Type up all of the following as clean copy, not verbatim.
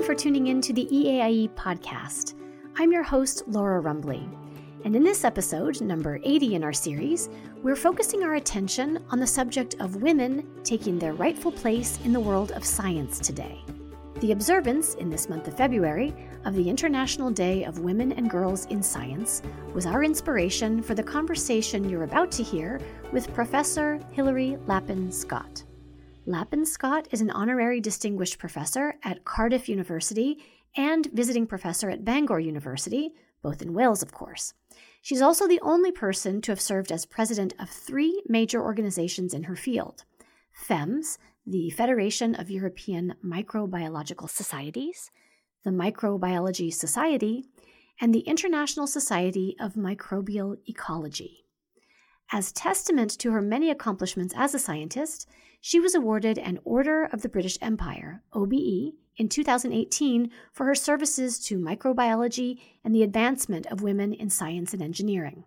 for tuning in to the EAIE podcast. I'm your host, Laura Rumbley. And in this episode, number 80 in our series, we're focusing our attention on the subject of women taking their rightful place in the world of science today. The observance in this month of February of the International Day of Women and Girls in Science was our inspiration for the conversation you're about to hear with Professor Hilary Lappin-Scott. Lappin-Scott is an honorary distinguished professor at Cardiff University and visiting professor at Bangor University, both in Wales, of course. She's also the only person to have served as president of 3 major organizations in her field: FEMS, the Federation of European Microbiological Societies, the Microbiology Society, and the International Society of Microbial Ecology. As testament to her many accomplishments as a scientist, she was awarded an Order of the British Empire, OBE, in 2018 for her services to microbiology and the advancement of women in science and engineering.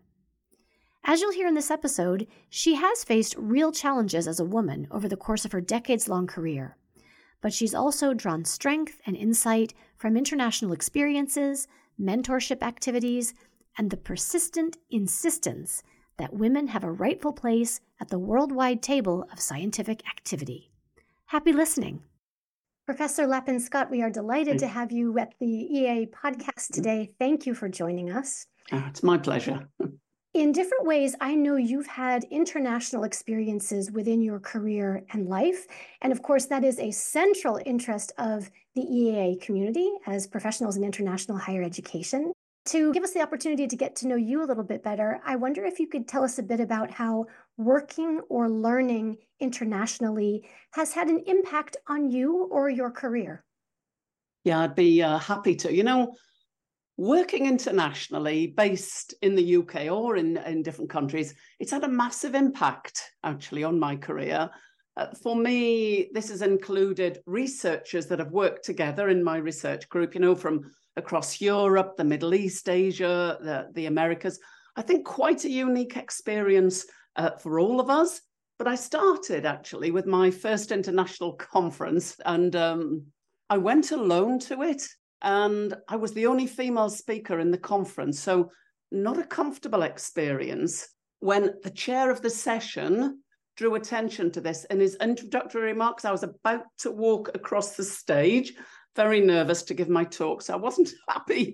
As you'll hear in this episode, she has faced real challenges as a woman over the course of her decades-long career. But she's also drawn strength and insight from international experiences, mentorship activities, and the persistent insistence that women have a rightful place at the worldwide table of scientific activity. Happy listening. Professor Lappin-Scott, we are delighted to have you at the EA podcast today. Thank you for joining us. It's my pleasure. In different ways, I know you've had international experiences within your career and life. And of course, that is a central interest of the EAA community as professionals in international higher education. To give us the opportunity to get to know you a little bit better, I wonder if you could tell us a bit about how working or learning internationally has had an impact on you or your career. Yeah, I'd be happy to. Working internationally, based in the UK or in different countries, it's had a massive impact, actually, on my career. For me, this has included researchers that have worked together in my research group, from across Europe, the Middle East, Asia, the Americas. I think quite a unique experience for all of us. But I started, actually, with my first international conference, and I went alone to it. And I was the only female speaker in the conference, so not a comfortable experience. When the chair of the session drew attention to this in his introductory remarks, I was about to walk across the stage, very nervous to give my talk, so I wasn't happy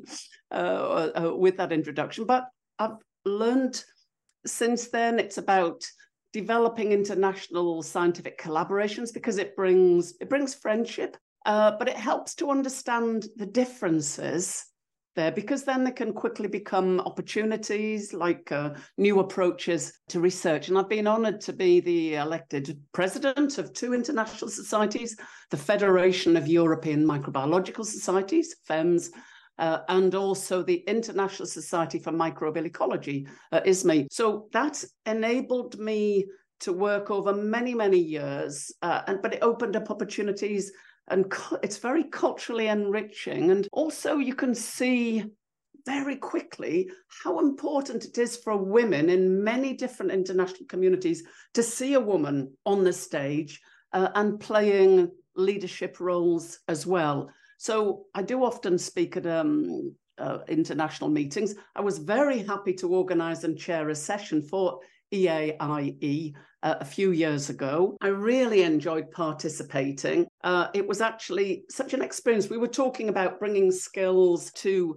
with that introduction. But I've learned since then it's about developing international scientific collaborations because it brings friendship. But it helps to understand the differences there, because then they can quickly become opportunities like new approaches to research. And I've been honoured to be the elected president of 2 international societies, the Federation of European Microbiological Societies, FEMS, and also the International Society for Microbial Ecology, ISME. So that enabled me to work over many, many years, but it opened up opportunities. And it's very culturally enriching. And also you can see very quickly how important it is for women in many different international communities to see a woman on the stage and playing leadership roles as well. So I do often speak at international meetings. I was very happy to organise and chair a session for EAIE a few years ago. I really enjoyed participating. It was actually such an experience. We were talking about bringing skills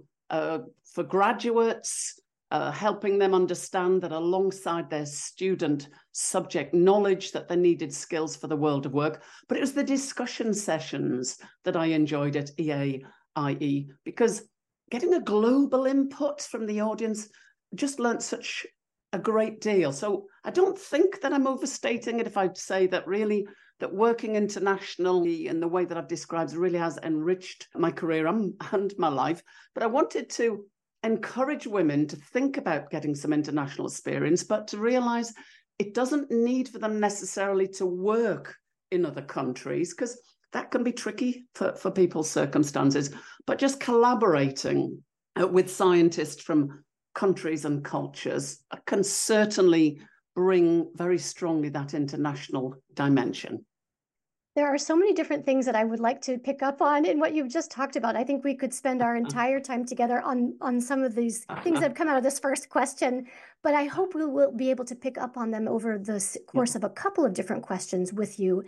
for graduates, helping them understand that alongside their student subject knowledge that they needed skills for the world of work. But it was the discussion sessions that I enjoyed at EAIE, because getting a global input from the audience, just learnt such a great deal. So I don't think that I'm overstating it if I say that really that working internationally in the way that I've described really has enriched my career and my life. But I wanted to encourage women to think about getting some international experience, but to realise it doesn't need for them necessarily to work in other countries, because that can be tricky for people's circumstances, but just collaborating with scientists from countries and cultures can certainly bring very strongly that international dimension. There are so many different things that I would like to pick up on in what you've just talked about. I think we could spend our entire time together on some of these things that have come out of this first question, but I hope we will be able to pick up on them over the course of a couple of different questions with you,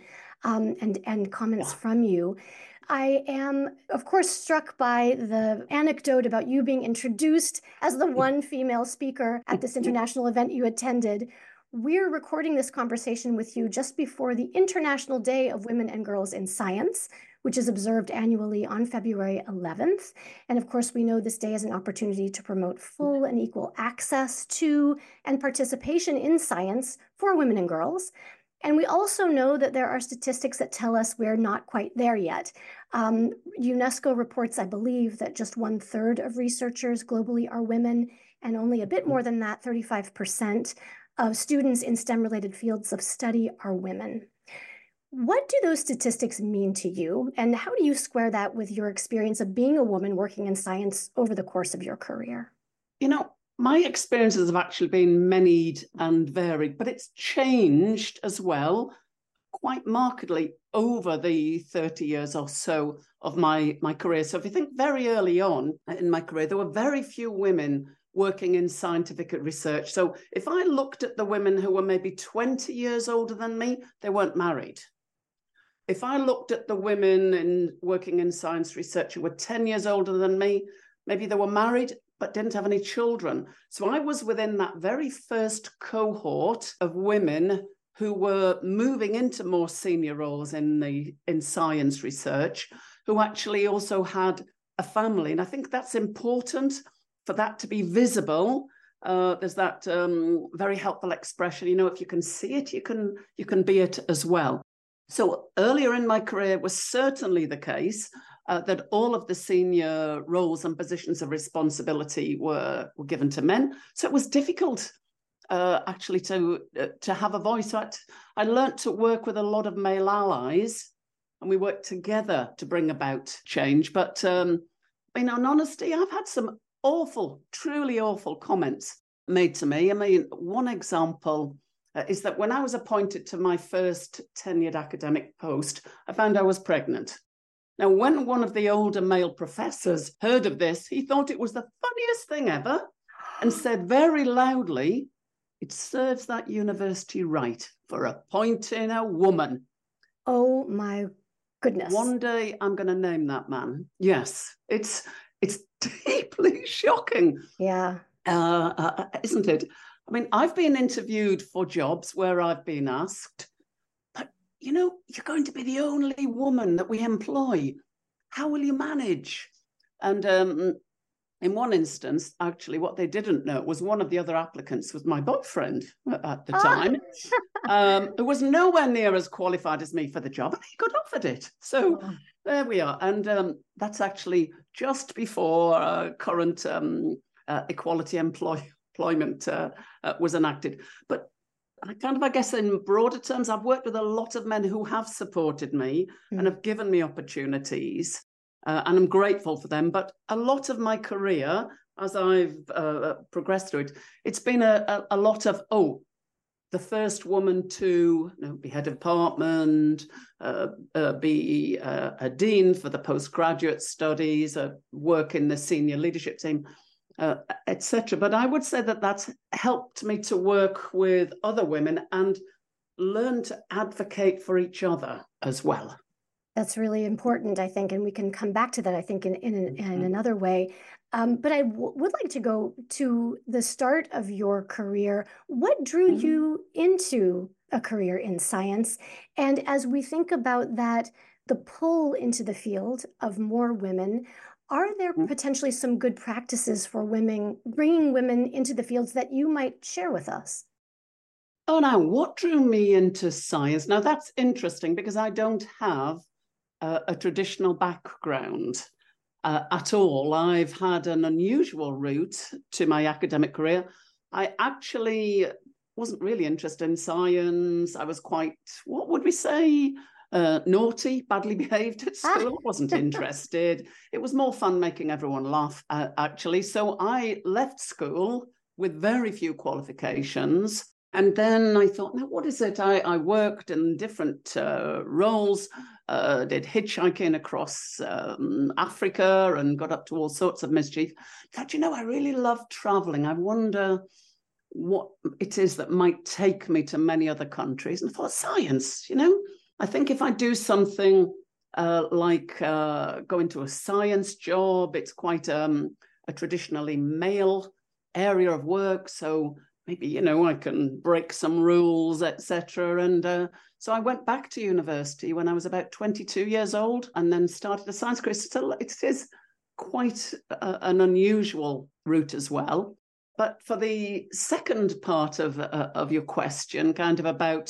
and comments from you. I am, of course, struck by the anecdote about you being introduced as the one female speaker at this international event you attended. We're recording this conversation with you just before the International Day of Women and Girls in Science, which is observed annually on February 11th. And of course, we know this day is an opportunity to promote full and equal access to and participation in science for women and girls. And we also know that there are statistics that tell us we're not quite there yet. UNESCO reports, I believe, that just 1/3 of researchers globally are women, and only a bit more than that, 35% of students in STEM-related fields of study are women. What do those statistics mean to you, and how do you square that with your experience of being a woman working in science over the course of your career? My experiences have actually been many and varied, but it's changed as well quite markedly over the 30 years or so of my career. So if you think very early on in my career, there were very few women working in scientific research. So if I looked at the women who were maybe 20 years older than me, they weren't married. If I looked at the women working in science research who were 10 years older than me, maybe they were married, but didn't have any children. So I was within that very first cohort of women who were moving into more senior roles in science research, who actually also had a family. And I think that's important for that to be visible. There's that very helpful expression, if you can see it, you can be it as well. So earlier in my career was certainly the case that all of the senior roles and positions of responsibility were given to men. So it was difficult actually to have a voice. So I learned to work with a lot of male allies, and we worked together to bring about change. But in honesty, I've had some truly awful comments made to me. I mean, one example is that when I was appointed to my first tenured academic post, I found I was pregnant. Now, when one of the older male professors heard of this, he thought it was the funniest thing ever and said very loudly, "It serves that university right for appointing a woman." Oh my goodness. One day I'm going to name that man. Yes, it's deeply shocking. Yeah. Isn't it? I mean, I've been interviewed for jobs where I've been asked, but you're going to be the only woman that we employ. How will you manage? And in one instance, actually, what they didn't know was one of the other applicants was my boyfriend at the time, who was nowhere near as qualified as me for the job, and he got offered it. So there we are. And that's actually just before current equality employment was enacted. But I guess in broader terms, I've worked with a lot of men who have supported me and have given me opportunities, and I'm grateful for them. But a lot of my career, as I've progressed through it, it's been a lot of, the first woman to be head of department, be a dean for the postgraduate studies, work in the senior leadership team, etc. But I would say that that's helped me to work with other women and learn to advocate for each other as well. That's really important, I think, and we can come back to that, I think, in another way. But I would like to go to the start of your career. What drew you into a career in science? And as we think about that, the pull into the field of more women, are there potentially some good practices for women, bringing women into the fields that you might share with us? Oh, now, what drew me into science? Now, that's interesting because I don't have a traditional background at all. I've had an unusual route to my academic career. I actually wasn't really interested in science. I was quite, what would we say, naughty, badly behaved at school. Wasn't interested. It was more fun making everyone laugh, actually. So I left school with very few qualifications And then I thought, now, what is it? I worked in different roles, did hitchhiking across Africa and got up to all sorts of mischief. I thought, I really love traveling. I wonder what it is that might take me to many other countries. And I thought, science, I think if I do something like go into a science job, it's quite a traditionally male area of work. So maybe, I can break some rules, etc. And so I went back to university when I was about 22 years old and then started a science career. So it is quite an unusual route as well. But for the second part of your question, kind of about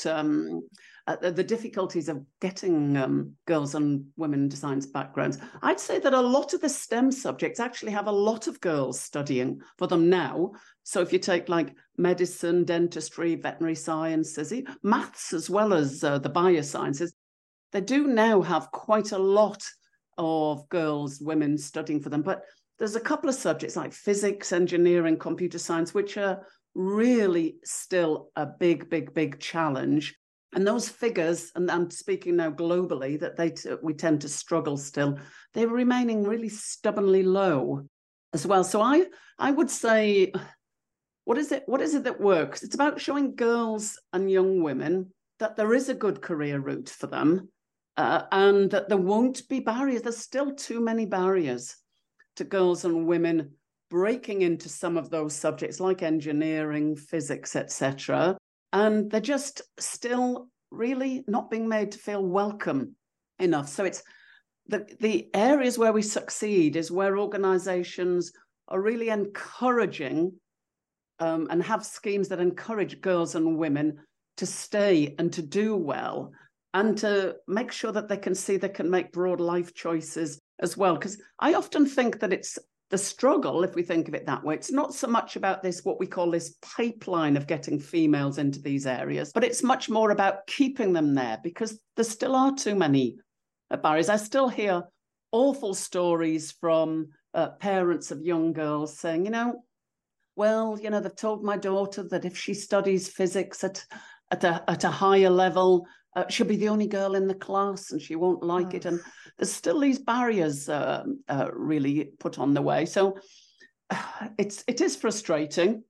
the difficulties of getting girls and women into science backgrounds, I'd say that a lot of the STEM subjects actually have a lot of girls studying for them now. So if you take like medicine, dentistry, veterinary sciences, maths, as well as the biosciences, they do now have quite a lot of girls, women studying for them. But there's a couple of subjects like physics, engineering, computer science, which are really still a big, big, big challenge. And those figures, and I'm speaking now globally, that we tend to struggle still, they're remaining really stubbornly low as well. So I would say, what is it that works? It's about showing girls and young women that there is a good career route for them and that there won't be barriers. There's still too many barriers to girls and women breaking into some of those subjects like engineering, physics, etc. And they're just still really not being made to feel welcome enough. So it's the areas where we succeed is where organizations are really encouraging and have schemes that encourage girls and women to stay and to do well and to make sure that they can see they can make broad life choices as well. Because I often think that it's the struggle, if we think of it that way, it's not so much about this, what we call this pipeline of getting females into these areas, but it's much more about keeping them there because there still are too many barriers. I still hear awful stories from parents of young girls saying, they've told my daughter that if she studies physics at a higher level, she'll be the only girl in the class and she won't like it. And there's still these barriers really put on the way. So it is frustrating.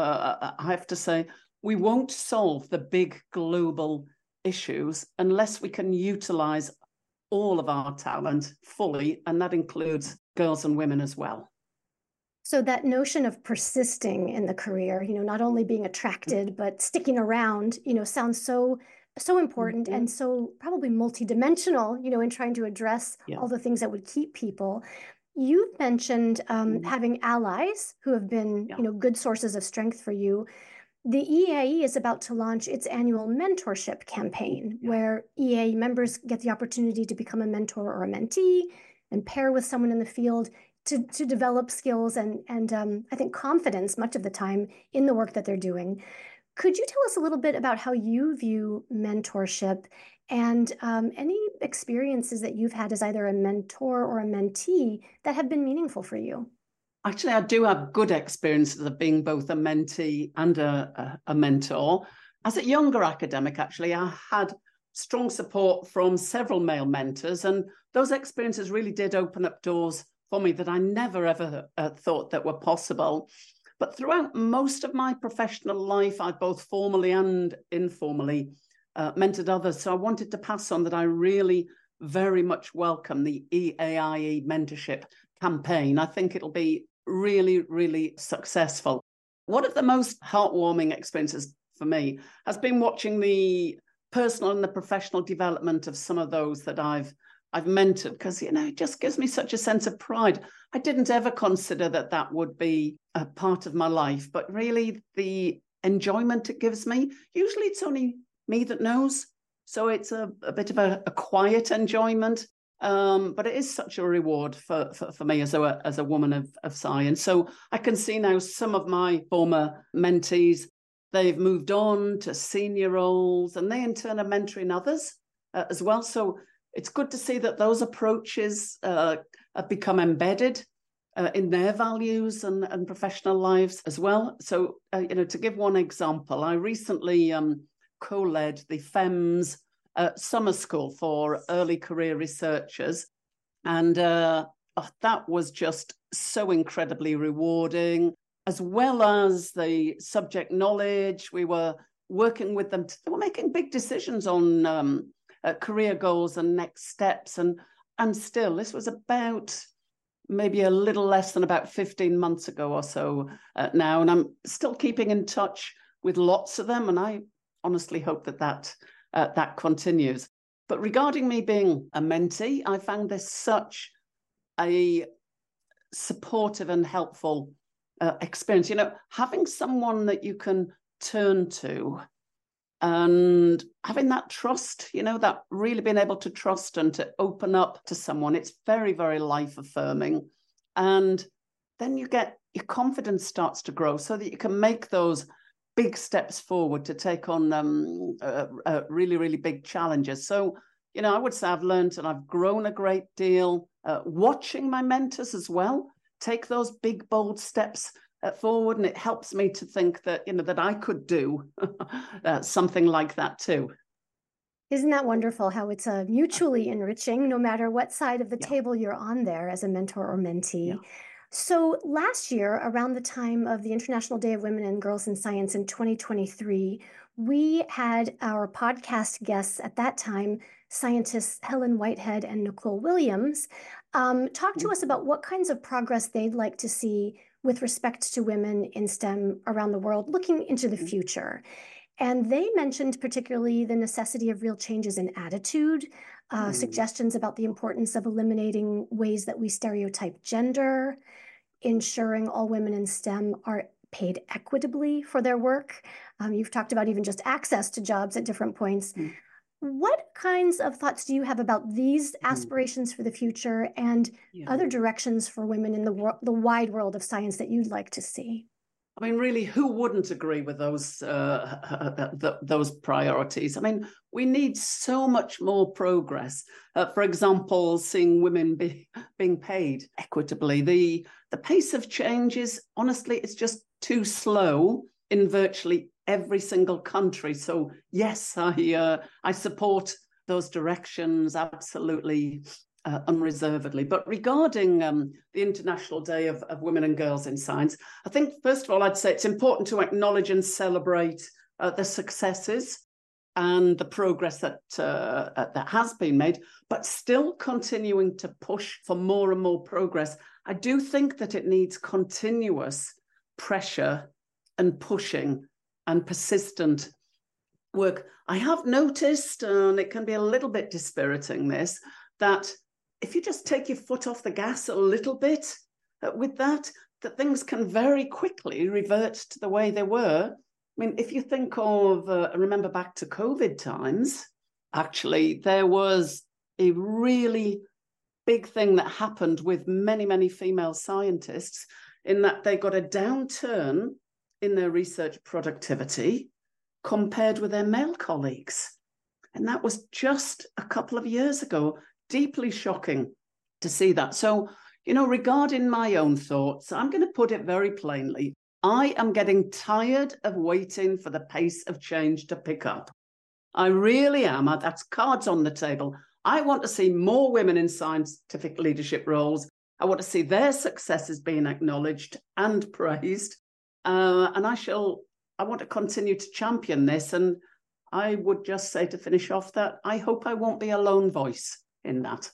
I have to say, we won't solve the big global issues unless we can utilize all of our talent fully, and that includes girls and women as well. So that notion of persisting in the career, not only being attracted, but sticking around, sounds so important and so probably multidimensional, in trying to address all the things that would keep people. You've mentioned having allies who have been, good sources of strength for you. The EAE is about to launch its annual mentorship campaign, where EAE members get the opportunity to become a mentor or a mentee and pair with someone in the field to develop skills and I think confidence much of the time in the work that they're doing. Could you tell us a little bit about how you view mentorship and any experiences that you've had as either a mentor or a mentee that have been meaningful for you? Actually, I do have good experiences of being both a mentee and a mentor. As a younger academic, actually, I had strong support from several male mentors, and those experiences really did open up doors for me that I never, ever thought that were possible. But throughout most of my professional life, I both formally and informally mentored others. So I wanted to pass on that I really very much welcome the EAIE mentorship campaign. I think it'll be really, really successful. One of the most heartwarming experiences for me has been watching the personal and the professional development of some of those that I've mentored, because, it just gives me such a sense of pride. I didn't ever consider that would be a part of my life, but really the enjoyment it gives me, usually it's only me that knows. So it's a bit of a quiet enjoyment, but it is such a reward for me as a woman of science. So I can see now some of my former mentees, they've moved on to senior roles and they in turn are mentoring others as well. So it's good to see that those approaches have become embedded in their values and professional lives as well. So, to give one example, I recently co-led the FEMS summer school for early career researchers. And that was just so incredibly rewarding, as well as the subject knowledge. We were working with them. They were making big decisions on career goals and next steps. And still, this was about maybe a little less than about 15 months ago or so now. And I'm still keeping in touch with lots of them. And I honestly hope that continues. But regarding me being a mentee, I found this such a supportive and helpful experience. Having someone that you can turn to and having that trust, that really being able to trust and to open up to someone, it's very, very life affirming. And then your confidence starts to grow so that you can make those big steps forward to take on really, really big challenges. So, I would say I've learned and I've grown a great deal watching my mentors as well take those big, bold steps forward. And it helps me to think that, that I could do something like that too. Isn't that wonderful how it's mutually enriching no matter what side of the table you're on there as a mentor or mentee? Yeah. So last year, around the time of the International Day of Women and Girls in Science in 2023, we had our podcast guests at that time, scientists Helen Whitehead and Nicole Williams, talk to us about what kinds of progress they'd like to see with respect to women in STEM around the world, looking into the future. And they mentioned particularly the necessity of real changes in attitude, suggestions about the importance of eliminating ways that we stereotype gender, ensuring all women in STEM are paid equitably for their work. You've talked about even just access to jobs at different points. What kinds of thoughts do you have about these aspirations for the future and other directions for women in the wide world of science that you'd like to see? I mean, really, who wouldn't agree with those priorities? I mean, we need so much more progress. For example, seeing women being paid equitably. The pace of change is, honestly, it's just too slow in virtually every single country. So yes, I support those directions absolutely. Unreservedly. But regarding the International Day of Women and Girls in Science, I think, first of all, I'd say it's important to acknowledge and celebrate the successes and the progress that has been made, but still continuing to push for more and more progress. I do think that it needs continuous pressure and pushing and persistent work. I have noticed, and it can be a little bit dispiriting, that if you just take your foot off the gas a little bit with that things can very quickly revert to the way they were. I mean, if you think of, remember back to COVID times, actually, there was a really big thing that happened with many, many female scientists in that they got a downturn in their research productivity compared with their male colleagues. And that was just a couple of years ago. Deeply shocking to see that. So, regarding my own thoughts, I'm going to put it very plainly. I am getting tired of waiting for the pace of change to pick up. I really am. That's cards on the table. I want to see more women in scientific leadership roles. I want to see their successes being acknowledged and praised. And I want to continue to champion this. And I would just say, to finish off, that I hope I won't be a lone voice in that.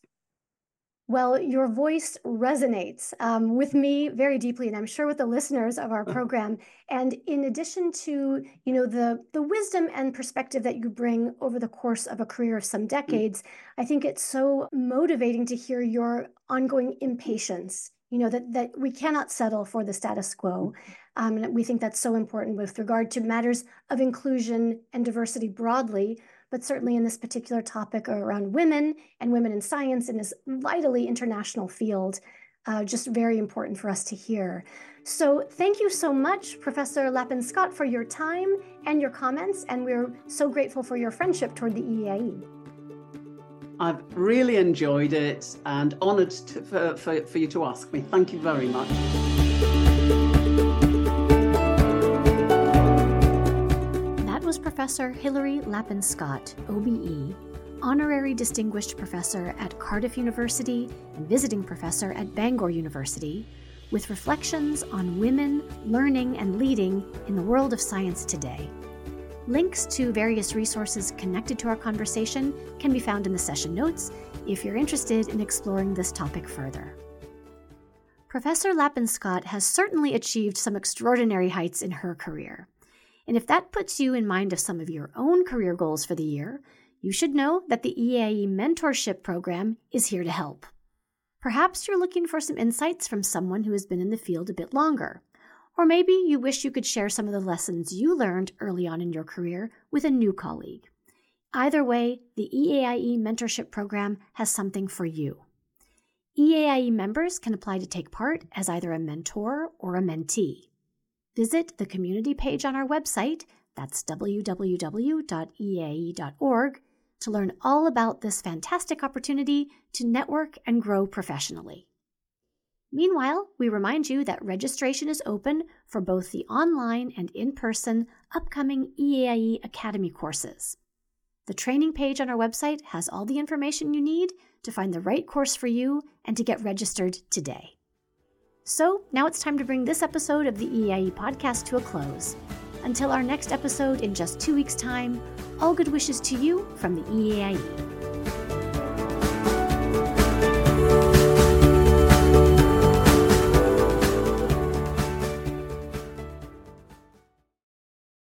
Well, your voice resonates with me very deeply, and I'm sure with the listeners of our program. And in addition to, the wisdom and perspective that you bring over the course of a career of some decades, I think it's so motivating to hear your ongoing impatience, that we cannot settle for the status quo. And we think that's so important with regard to matters of inclusion and diversity broadly, but certainly in this particular topic around women and women in science in this vitally international field, just very important for us to hear. So thank you so much, Professor Lappin-Scott, for your time and your comments, and we're so grateful for your friendship toward the EAE. I've really enjoyed it and honoured for you to ask me. Thank you very much. That was Professor Hilary Lappin-Scott, OBE, Honorary Distinguished Professor at Cardiff University and Visiting Professor at Bangor University, with reflections on women learning and leading in the world of science today. Links to various resources connected to our conversation can be found in the session notes if you're interested in exploring this topic further. Professor Lappin-Scott has certainly achieved some extraordinary heights in her career. And if that puts you in mind of some of your own career goals for the year, you should know that the EAIE Mentorship Program is here to help. Perhaps you're looking for some insights from someone who has been in the field a bit longer. Or maybe you wish you could share some of the lessons you learned early on in your career with a new colleague. Either way, the EAIE Mentorship Program has something for you. EAIE members can apply to take part as either a mentor or a mentee. Visit the community page on our website, that's www.eaie.org, to learn all about this fantastic opportunity to network and grow professionally. Meanwhile, we remind you that registration is open for both the online and in-person upcoming EAIE Academy courses. The training page on our website has all the information you need to find the right course for you and to get registered today. So now it's time to bring this episode of the EAIE podcast to a close. Until our next episode in just 2 weeks' time, all good wishes to you from the EAIE.